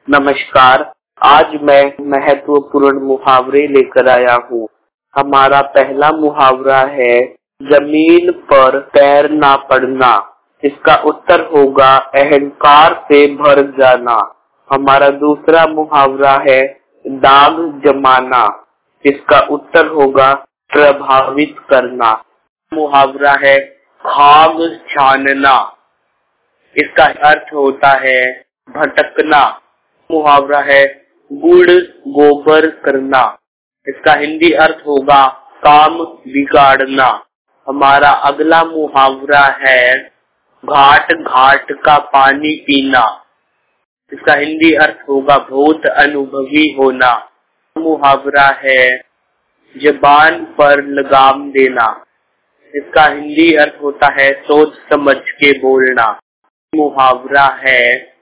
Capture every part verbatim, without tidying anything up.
नमस्कार। आज मैं महत्वपूर्ण मुहावरे लेकर आया हूँ। हमारा पहला मुहावरा है जमीन पर पैर ना पड़ना। इसका उत्तर होगा अहंकार से भर जाना। हमारा दूसरा मुहावरा है दाग जमाना। इसका उत्तर होगा प्रभावित करना। मुहावरा है खाग छानना। इसका अर्थ होता है भटकना। मुहावरा है गुड़ गोबर करना। इसका हिंदी अर्थ होगा काम बिगाड़ना। हमारा अगला मुहावरा है घाट घाट का पानी पीना। इसका हिंदी अर्थ होगा बहुत अनुभवी होना। मुहावरा है जबान पर लगाम देना। इसका हिंदी अर्थ होता है सोच समझ के बोलना। मुहावरा है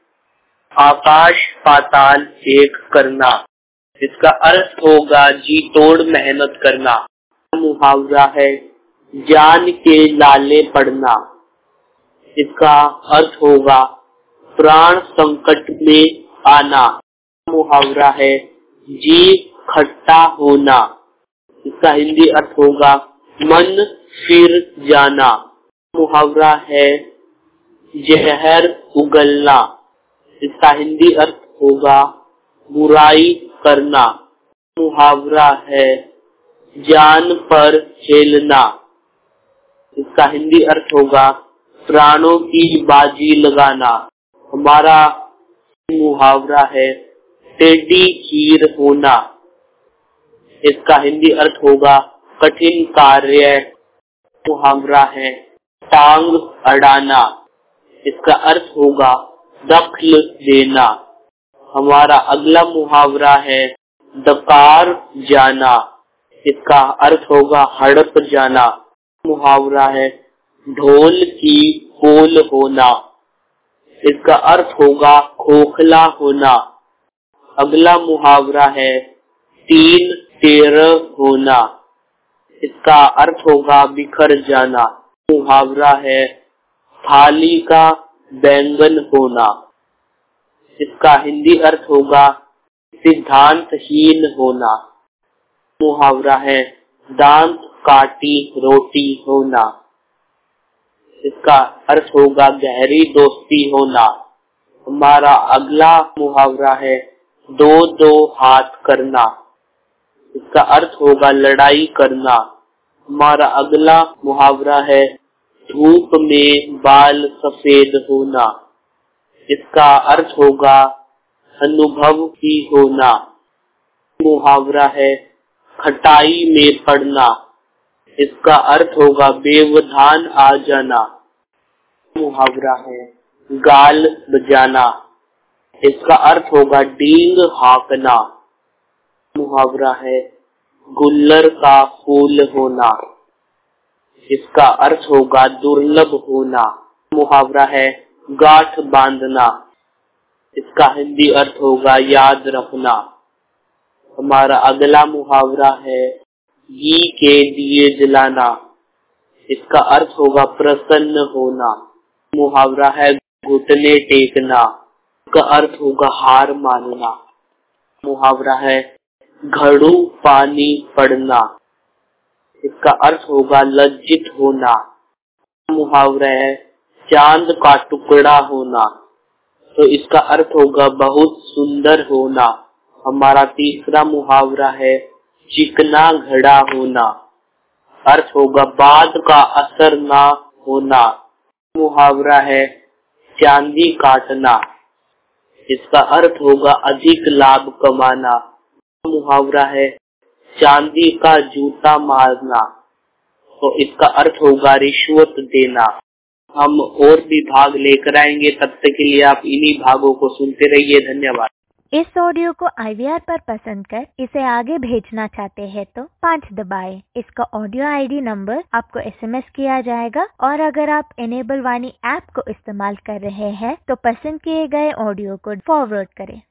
आकाश पाताल एक करना। इसका अर्थ होगा जी तोड़ मेहनत करना। मुहावरा है जान के लाले पड़ना। इसका अर्थ होगा प्राण संकट में आना। मुहावरा है जी खट्टा होना। इसका हिंदी अर्थ होगा मन फिर जाना। मुहावरा है जहर उगलना। इसका हिंदी अर्थ होगा बुराई करना। मुहावरा है जान पर झेलना। इसका हिंदी अर्थ होगा प्राणों की बाजी लगाना। हमारा मुहावरा है टेढ़ी खीर होना। इसका हिंदी अर्थ होगा कठिन कार्य। मुहावरा है टांग अड़ाना। इसका अर्थ होगा दखल देना। हमारा अगला मुहावरा है डकार जाना। इसका अर्थ होगा हड़प जाना। मुहावरा है ढोल की पोल होना। इसका अर्थ होगा खोखला होना। अगला मुहावरा है तीन तेरह होना। इसका अर्थ होगा बिखर जाना। मुहावरा है थाली का बैंगन होना। इसका हिंदी अर्थ होगा सिद्धांतहीन होना। मुहावरा है दांत काटी रोटी होना। इसका अर्थ होगा गहरी दोस्ती होना। हमारा अगला मुहावरा है दो दो हाथ करना। इसका अर्थ होगा लड़ाई करना। हमारा अगला मुहावरा है धूप में बाल सफेद होना। इसका अर्थ होगा अनुभव ही होना। मुहावरा है खटाई में पड़ना। इसका अर्थ होगा व्यवधान आ जाना। मुहावरा है गाल बजाना। इसका अर्थ होगा डींग हाँकना। मुहावरा है गुल्लर का फूल होना। इसका अर्थ होगा दुर्लभ होना। मुहावरा है गांठ बांधना। इसका हिंदी अर्थ होगा याद रखना। हमारा अगला मुहावरा है घी के दिए जलाना। इसका अर्थ होगा प्रसन्न होना। मुहावरा है घुटने टेकना। इसका अर्थ होगा हार मानना। मुहावरा है घड़ू पानी पड़ना। इसका अर्थ होगा लज्जित होना। मुहावरा है चांद का टुकड़ा होना। तो इसका अर्थ होगा बहुत सुंदर होना। हमारा तीसरा मुहावरा है चिकना घड़ा होना। अर्थ होगा बाद का असर ना होना। मुहावरा है चांदी काटना। इसका अर्थ होगा अधिक लाभ कमाना। मुहावरा है चांदी का जूता मारना। तो इसका अर्थ होगा रिश्वत देना। हम और भी भाग लेकर आएंगे। तब तक के लिए आप इन्हीं भागों को सुनते रहिए। धन्यवाद। इस ऑडियो को आई वी आर पर पसंद कर इसे आगे भेजना चाहते हैं तो पाँच दबाएं। इसका ऑडियो आई डी नंबर आपको एस एम एस किया जाएगा। और अगर आप इनेबल वाणी ऐप को इस्तेमाल कर रहे हैं तो पसंद किए गए ऑडियो को फॉरवर्ड करें।